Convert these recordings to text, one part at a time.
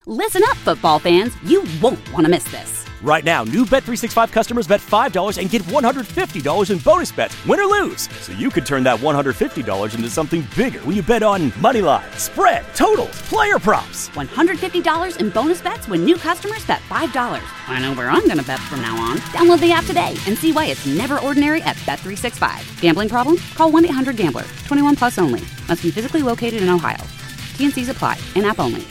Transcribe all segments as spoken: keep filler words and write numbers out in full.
Listen up, football fans. You won't want to miss this. Right now, new Bet three sixty-five customers bet five dollars and get one hundred fifty dollars in bonus bets, win or lose. So you could turn that one hundred fifty dollars into something bigger when you bet on money line, spread, totals, player props. one hundred fifty dollars in bonus bets when new customers bet five dollars. I know where I'm going to bet from now on. Download the app today and see why it's never ordinary at Bet three sixty-five. Gambling problem? Call one eight hundred gambler. twenty-one plus only. Must be physically located in Ohio. T and C's apply. In-app only.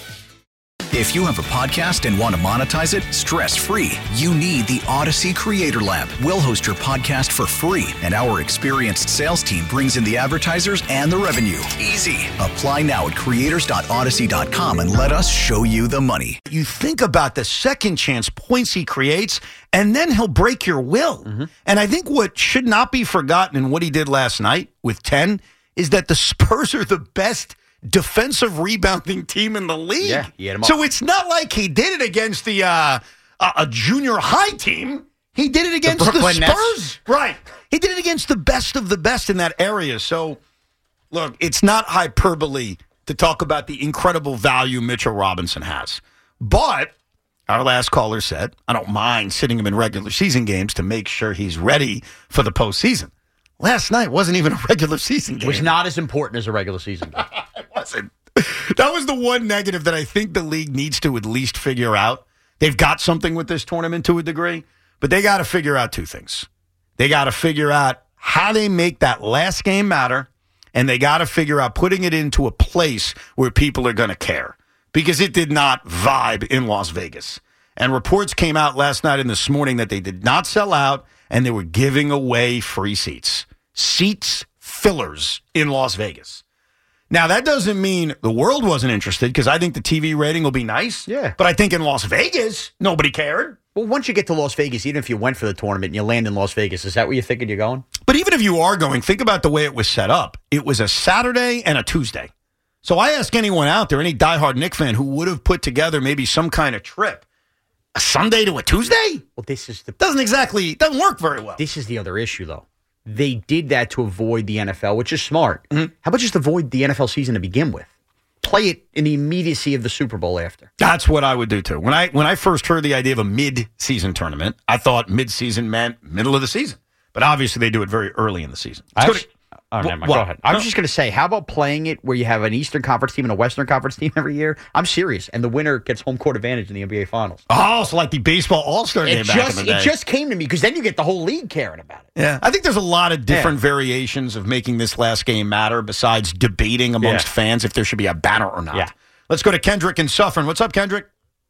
If you have a podcast and want to monetize it stress-free, you need the Odyssey Creator Lab. We'll host your podcast for free, and our experienced sales team brings in the advertisers and the revenue. Easy. Apply now at creators dot odyssey dot com and let us show you the money. You think about the second chance points he creates, and then he'll break your will. Mm-hmm. And I think what should not be forgotten in what he did last night with ten is that the Spurs are the best defensive rebounding team in the league. Yeah, he had him up. So it's not like he did it against the uh, a, a junior high team. He did it against the, the Spurs. Nets. Right. He did it against the best of the best in that area. So, look, it's not hyperbole to talk about the incredible value Mitchell Robinson has. But our last caller said, I don't mind sitting him in regular season games to make sure he's ready for the postseason. Last night wasn't even a regular season game. It was not as important as a regular season game. It wasn't. That was the one negative that I think the league needs to at least figure out. They've got something with this tournament to a degree, but they got to figure out two things. They got to figure out how they make that last game matter, and they got to figure out putting it into a place where people are going to care, because it did not vibe in Las Vegas. And reports came out last night and this morning that they did not sell out, and they were giving away free seats. Seats fillers in Las Vegas. Now, that doesn't mean the world wasn't interested, because I think the T V rating will be nice. Yeah. But I think in Las Vegas, nobody cared. Well, once you get to Las Vegas, even if you went for the tournament and you land in Las Vegas, is that where you're thinking you're going? But even if you are going, think about the way it was set up. It was a Saturday and a Tuesday. So I ask anyone out there, any diehard Knicks fan who would have put together maybe some kind of trip, a Sunday to a Tuesday? Well, this is the doesn't exactly doesn't work very well. This is the other issue, though. They did that to avoid the N F L, which is smart. Mm-hmm. How about just avoid the N F L season to begin with? Play it in the immediacy of the Super Bowl after. That's what I would do, too. When I when I first heard the idea of a mid-season tournament, I thought mid-season meant middle of the season. But obviously, they do it very early in the season. Actually, oh, never mind. Go ahead. I was no. just going to say, how about playing it where you have an Eastern Conference team and a Western Conference team every year? I'm serious. And the winner gets home court advantage in the N B A Finals. Oh, so like the baseball All-Star game just, back in the day. It just came to me, because then you get the whole league caring about it. Yeah, I think there's a lot of different yeah. variations of making this last game matter besides debating amongst yeah. fans if there should be a banner or not. Yeah. Let's go to Kendrick in Suffern. What's up, Kendrick?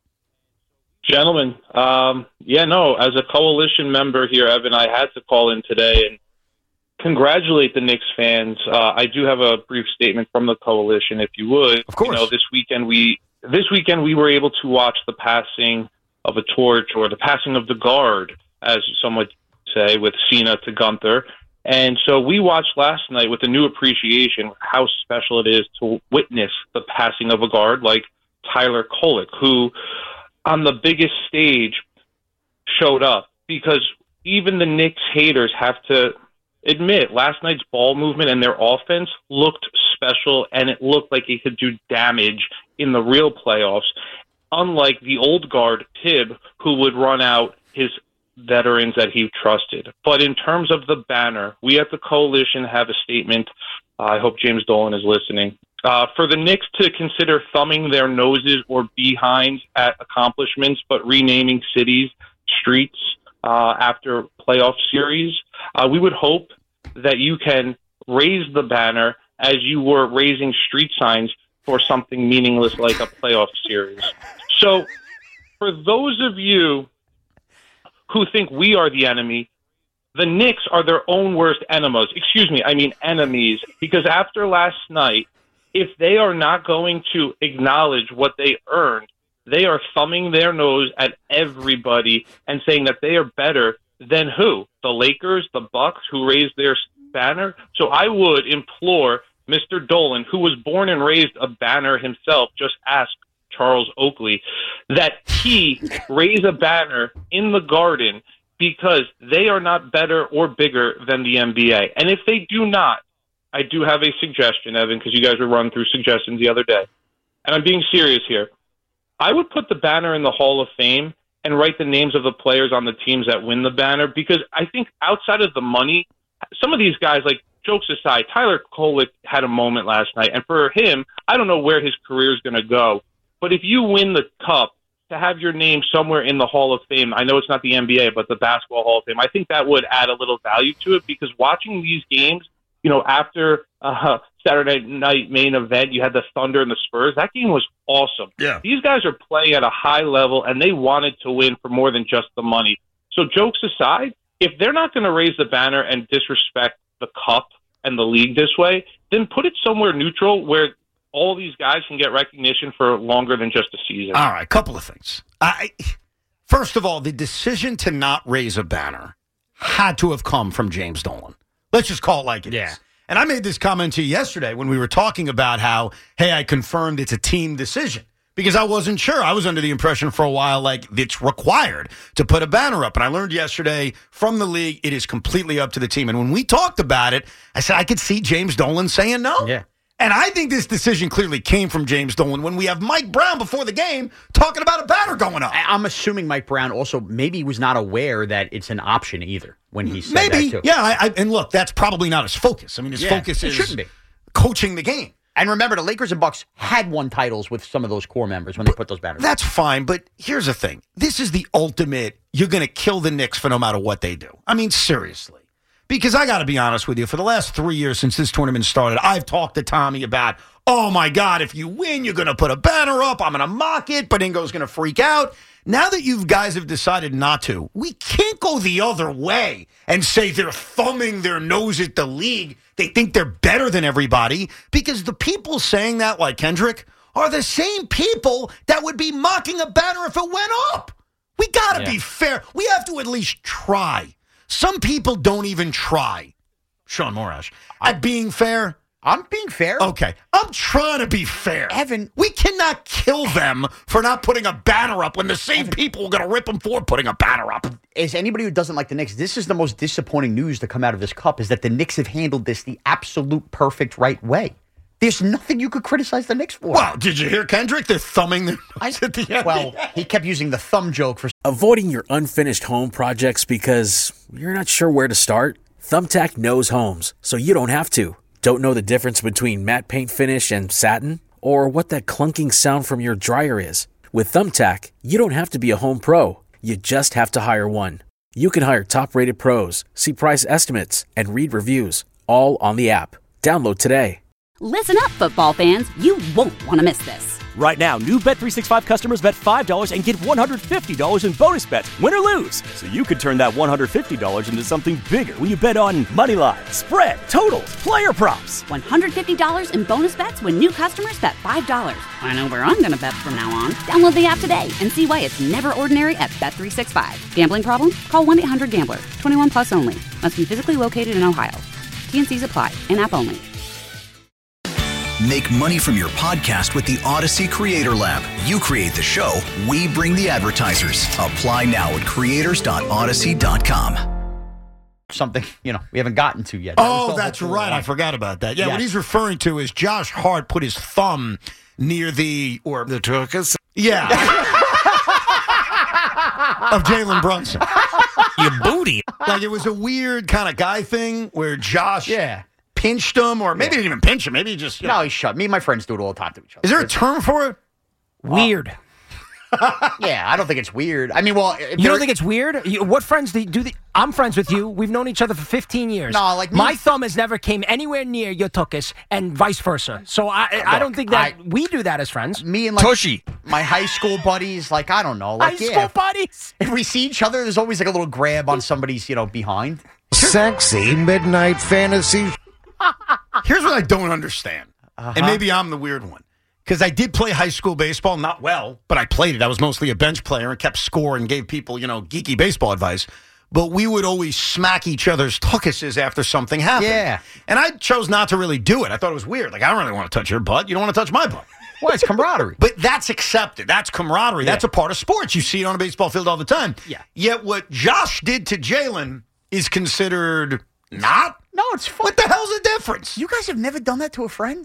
Gentlemen, um, yeah, no, as a coalition member here, Evan, I had to call in today and congratulate the Knicks fans. Uh, I do have a brief statement from the coalition, if you would. Of course. You know, this weekend we this weekend we were able to watch the passing of a torch, or the passing of the guard, as some would say, with Cena to Gunther. And so we watched last night with a new appreciation how special it is to witness the passing of a guard like Tyler Kolek, who on the biggest stage showed up, because even the Knicks haters have to admit last night's ball movement and their offense looked special, and it looked like it could do damage in the real playoffs, unlike the old guard Tibb, who would run out his veterans that he trusted. But in terms of the banner, we at the coalition have a statement. Uh, I hope James Dolan is listening. Uh, for the Knicks to consider thumbing their noses or behinds at accomplishments, but renaming cities, streets uh, after playoff series, uh, we would hope that you can raise the banner as you were raising street signs for something meaningless like a playoff series. So for those of you who think we are the enemy, the Knicks are their own worst enemies. Excuse me, I mean enemies. Because after last night, if they are not going to acknowledge what they earned, they are thumbing their nose at everybody and saying that they are better than who? The Lakers, the Bucks, who raised their banner? So I would implore Mister Dolan, who was born and raised a banner himself, just ask Charles Oakley, that he raise a banner in the Garden, because they are not better or bigger than the N B A. And if they do not, I do have a suggestion, Evan, because you guys were running through suggestions the other day. And I'm being serious here. I would put the banner in the Hall of Fame and write the names of the players on the teams that win the banner, because I think outside of the money, some of these guys, like, jokes aside, Tyler Kolek had a moment last night, and for him, I don't know where his career is going to go, but if you win the cup, to have your name somewhere in the Hall of Fame, I know it's not the N B A, but the Basketball Hall of Fame, I think that would add a little value to it, because watching these games, you know, after uh, Saturday night main event, you had the Thunder and the Spurs. That game was awesome. Yeah. These guys are playing at a high level, and they wanted to win for more than just the money. So jokes aside, if they're not going to raise the banner and disrespect the cup and the league this way, then put it somewhere neutral where all these guys can get recognition for longer than just a season. All right, couple of things. I, first of all, the decision to not raise a banner had to have come from James Dolan. Let's just call it like it Yeah. is. And I made this comment to you yesterday when we were talking about how, hey, I confirmed it's a team decision, because I wasn't sure. I was under the impression for a while like it's required to put a banner up. And I learned yesterday from the league it is completely up to the team. And when we talked about it, I said I could see James Dolan saying no. Yeah. And I think this decision clearly came from James Dolan when we have Mike Brown before the game talking about a banner going up. I- I'm assuming Mike Brown also maybe was not aware that it's an option either when he said Maybe, that too. yeah. I, I, and look, that's probably not his focus. I mean, his Yeah, focus it is shouldn't be. coaching the game. And remember, the Lakers and Bucks had won titles with some of those core members when they put those banners. That's fine, but here's the thing. This is the ultimate, you're going to kill the Knicks for no matter what they do. I mean, seriously. Because I got to be honest with you, for the last three years since this tournament started, I've talked to Tommy about, oh my God, if you win, you're going to put a banner up. I'm going to mock it. Beningo's going to freak out. Now that you guys have decided not to, we can't go the other way and say they're thumbing their nose at the league. They think they're better than everybody, because the people saying that, like Kendrick, are the same people that would be mocking a banner if it went up. We got to Yeah. be fair. We have to at least try. Some people don't even try, Sean Morash, at being fair. I'm being fair. Okay, I'm trying to be fair. Evan. We cannot kill them for not putting a banner up when the same people are going to rip them for putting a banner up. As anybody who doesn't like the Knicks, this is the most disappointing news to come out of this cup, is that the Knicks have handled this the absolute perfect right way. There's nothing you could criticize the Knicks for. Well, did you hear Kendrick? They're thumbing their nose at the end. Well, he kept using the thumb joke for. Avoiding your unfinished home projects because you're not sure where to start? Thumbtack knows homes, so you don't have to. Don't know the difference between matte paint finish and satin? Or what that clunking sound from your dryer is? With Thumbtack, you don't have to be a home pro. You just have to hire one. You can hire top-rated pros, see price estimates, and read reviews, all on the app. Download today. Listen up, football fans. You won't want to miss this. Right now, new Bet three sixty-five customers bet five dollars and get one hundred fifty dollars in bonus bets, win or lose. So you could turn that one hundred fifty dollars into something bigger when you bet on money line, spread, totals, player props. one hundred fifty dollars in bonus bets when new customers bet five dollars. I know where I'm going to bet from now on. Download the app today and see why it's never ordinary at Bet three sixty-five. Gambling problem? Call one eight hundred gambler. twenty-one plus only. Must be physically located in Ohio. T and C's apply. In-app only. Make money from your podcast with the Odyssey Creator Lab. You create the show, we bring the advertisers. Apply now at creators dot odyssey dot com. Something, you know, we haven't gotten to yet. That was Oh, the that's whole right. I point. forgot about that. Yeah, Yes. what he's referring to is Josh Hart put his thumb near the, or the turkus. Yeah. of Jalen Brunson. You booty. Like, it was a weird kind of guy thing where Josh Yeah. pinched him, or maybe he didn't even pinch him. Maybe he just, you know. No, he's shut. Me and my friends do it all the time to each other. Is there a term for it? Weird. Yeah, I don't think it's weird. I mean, well, if You there- don't think it's weird? You, what friends do you, do the, I'm friends with you. We've known each other for fifteen years. No, like me- my thumb has never came anywhere near your tuchus, and vice versa. So I, I don't think that I- we do that as friends. me and like Tushy. my high school buddies, like I don't know, like High yeah, school buddies. if we see each other, there's always like a little grab on somebody's, you know, behind. Sexy midnight fantasy. Here's what I don't understand. Uh-huh. And maybe I'm the weird one. Because I did play high school baseball, not well, but I played it. I was mostly a bench player and kept score and gave people, you know, geeky baseball advice. But we would always smack each other's tuckuses after something happened. Yeah. And I chose not to really do it. I thought it was weird. Like, I don't really want to touch your butt. You don't want to touch my butt. Well, it's camaraderie. But that's accepted. That's camaraderie. That's a part of sports. You see it on a baseball field all the time. Yeah. Yet what Josh did to Jalen is considered not? No, it's fun. What the hell's the difference? You guys have never done that to a friend?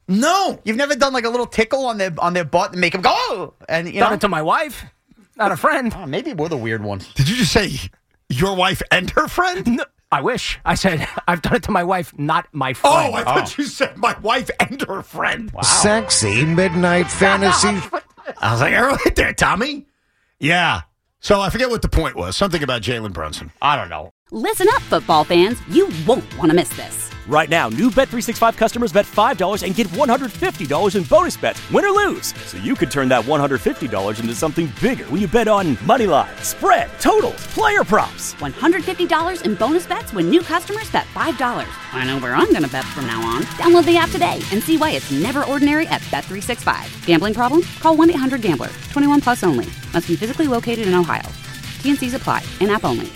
No. You've never done like a little tickle on their on their butt and make them go, oh! And you Done know, it to my wife, not a friend. Oh, maybe we're the weird ones. Did you just say your wife and her friend? No, I wish. I said I've done it to my wife, not my friend. Oh, I thought you said my wife and her friend. Wow. Sexy midnight fantasy. I was like, all right there, Tommy. Yeah. So I forget what the point was. Something about Jalen Brunson. I don't know. Listen up, football fans. You won't want to miss this. Right now, new Bet three sixty-five customers bet five dollars and get one hundred fifty dollars in bonus bets, win or lose. So you could turn that one hundred fifty dollars into something bigger when you bet on money line, spread, totals, player props. one hundred fifty dollars in bonus bets when new customers bet five dollars. I know where I'm going to bet from now on. Download the app today and see why it's never ordinary at Bet three sixty-five. Gambling problem? Call one eight hundred gambler. twenty-one plus only. Must be physically located in Ohio. T and Cs apply. In-app only.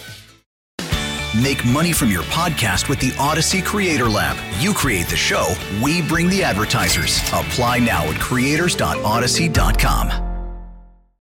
Make money from your podcast with the Odyssey Creator Lab. You create the show, we bring the advertisers. Apply now at creators dot odyssey dot com.